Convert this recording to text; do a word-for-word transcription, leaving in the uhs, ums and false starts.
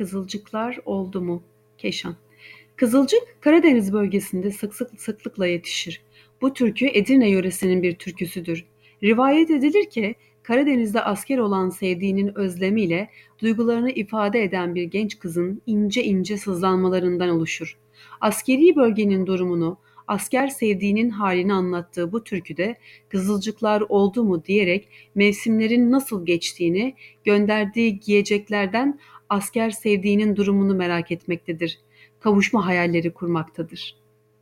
Kızılcıklar oldu mu? Keşan. Kızılcık, Karadeniz bölgesinde sık sık sıklıkla yetişir. Bu türkü Edirne yöresinin bir türküsüdür. Rivayet edilir ki Karadeniz'de asker olan sevdiğinin özlemiyle duygularını ifade eden bir genç kızın ince ince sızlanmalarından oluşur. Askeri bölgenin durumunu, asker sevdiğinin halini anlattığı bu türküde kızılcıklar oldu mu diyerek mevsimlerin nasıl geçtiğini, gönderdiği giyeceklerden asker sevdiğinin durumunu merak etmektedir. Kavuşma hayalleri kurmaktadır.